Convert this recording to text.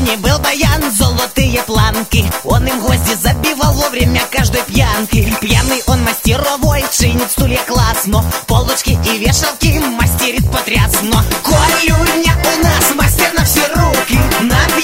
Коляне был баян, золотые планки. Он им гвозди забивал во время каждой пьянки. Пьяный он мастеровой, чинит стулья классно, полочки и вешалки мастерит потрясно. Колюня у нас мастер на все руки. На